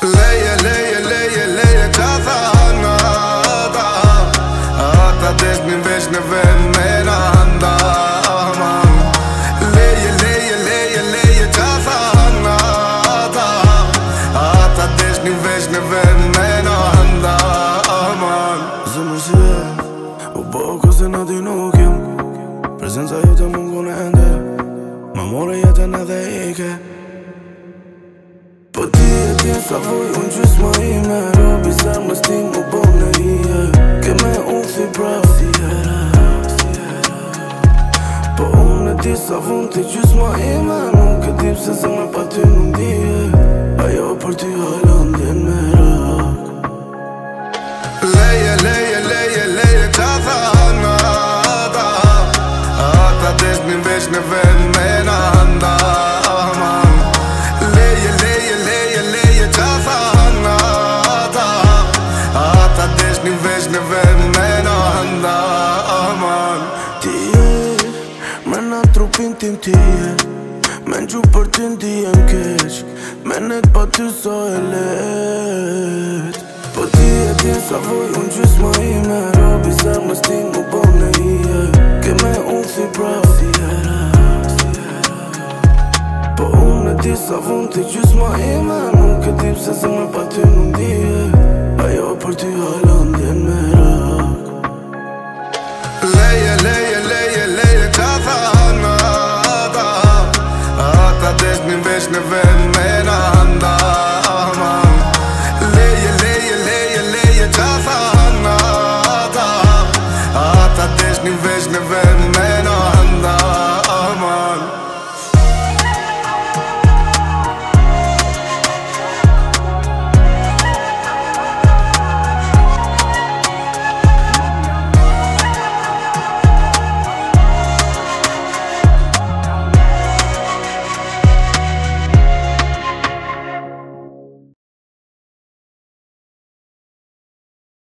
Leje, leje, leje, leje qa thana ta ata desnin veç në vend handa Leje, leje, leje, leje qa thana ta ata desnin veç në vend handa Zemër si e u boko se në ty nuk jem Prezenca jote mungon e ende Ma more jetën edhe ike Po ti e tjen sa vuj unë gjysma ime Robi se më stin mu bon në hije Ke me unë këthi prav si hera Po unë e ti sa vun ti gjysma ime Nuk e tip se se me pa ty nuk dije Ajo për ty halon djen me rak Leje, leje, leje, leje qa thana ta ata desnin veç në vend handa Leje, leje, leje, leje qa thana ta ata desnin veç në vend handa Ti e, me na trupin tim ti e Me në gju për ty ndi e m'keq Me net pa ty so e let Po ti e tjen sa vuj unë gjysma ime Robi se më stin mu bon në hije Ke me unë këthi prav si hera Po unë e ti sa vun ti gjysma ime Nuk e tip se me pa ty nuk dije Ajo për ty halon djen me rak Leje, leje, leje, leje qa thana ta ata desnin veç në vend